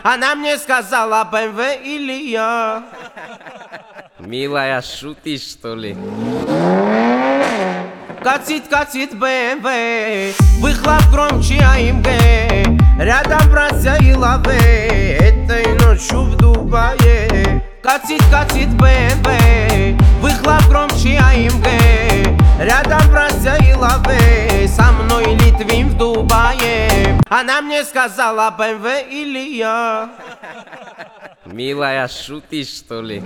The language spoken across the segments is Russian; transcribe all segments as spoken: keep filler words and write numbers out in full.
Она мне сказала, БМВ или я. Милая, шутишь, что ли? Катит, катит БМВ, выхлоп громче АМГ. Рядом братья и лавы, этой ночью в Дубае. Катит, катит БМВ, выхлоп громче АМГ. Рядом братья и лавы, со мной Литвин в Дубае. Она мне сказала, БМВ или я. Милая, шутишь, что ли?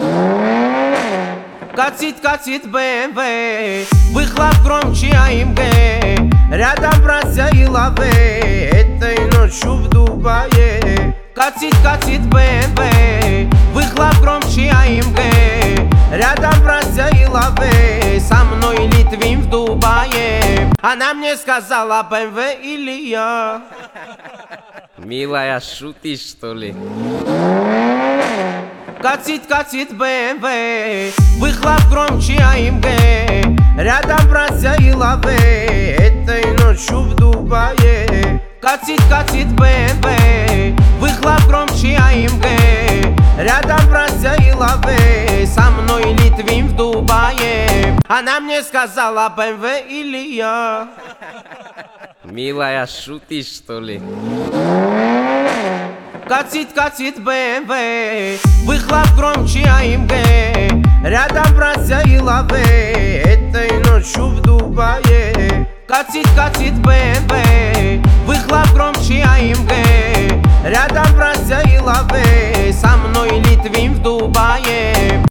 Катит, катит БМВ, выхлоп громче АМГ. Рядом братья и лавы, этой ночью в Дубае. Катит, катит БМВ, выхлоп громче АМГ. Рядом братья и лавы, со мной Литвин в Дубае. Она мне сказала, БМВ или я. Милая, шутишь, что ли? Катит, катит БМВ, выхлоп громче АМГ. Рядом братья и лавы, этой ночью в Дубае. Катит, катит БМВ, выхлоп громче АМГ. Рядом братья и лавы, со мной Литвин в Дубае. Она мне сказала, БМВ или я. Милая, шутишь, что ли? Катит, катит БМВ, выхлоп громче АМГ. Рядом братья и лавы, этой ночью в Дубае. Катит, катит БМВ, выхлоп громче АМГ. Рядом братья и лавы, со мной Литвин в Дубае.